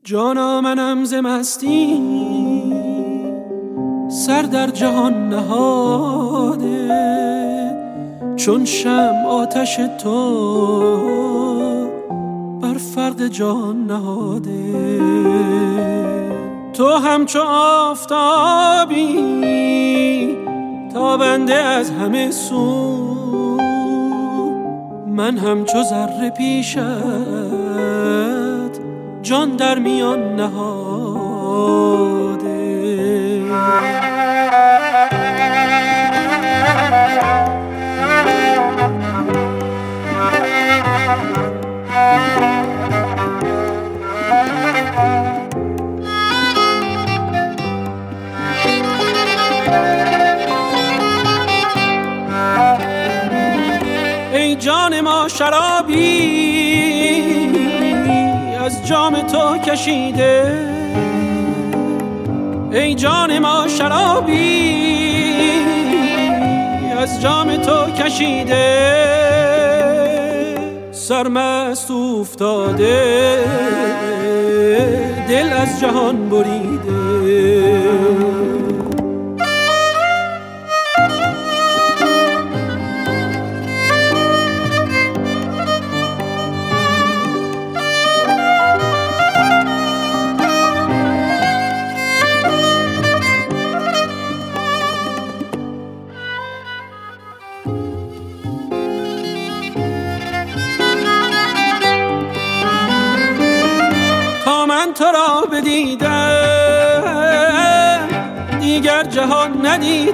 جانا منم ز مستی سر در جهان نهاده، چون شمع آتش تو بر فرق جان نهاده. تو همچو آفتابی تابنده از همه سو، من همچو ذره پیشت جان در میان نهاده. ای جان ما شرابی از جام تو کشیده، ای جان ما شرابی از جام تو کشیده، سرمست افتاده دل از جهان بریده. تو را بدیدم دیگر جهان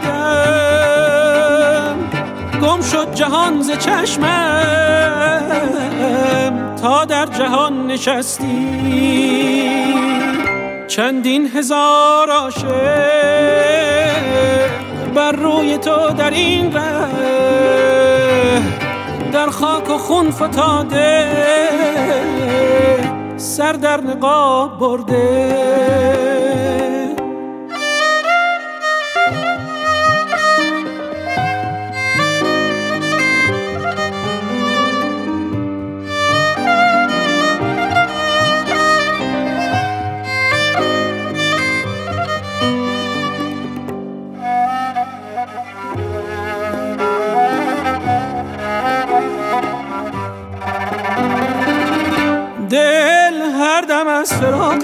ندیدم، گم شد جهان ز چشمم تا در جهان نشستی. چندین هزار عاشق بر روی تو در این ره، در خاک و خون فتاده سر در نقاب برده. دل هر دم از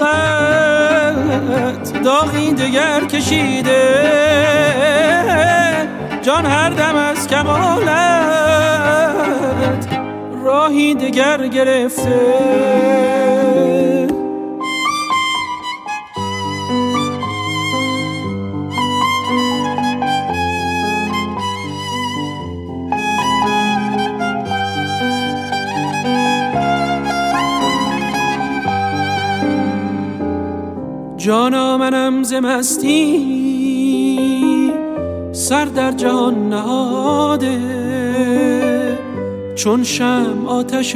فراقت داغی دگر کشیده، جان هر دم از کمالت راهی دگر گرفته. جانا منم ز مستی سر در جهان نهاده، چون شمع آتش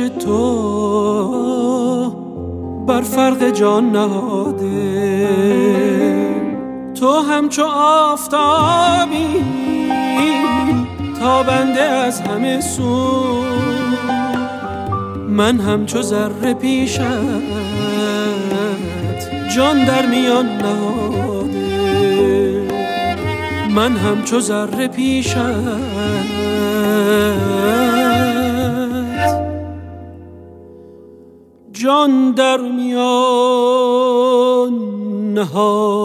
تو بر فرق جان نهاده. تو همچو آفتابی تابنده از همه سو، من همچو ذره پیشت جان در میان نهاده. من همچو ذره پیشت جان در میان نهاده.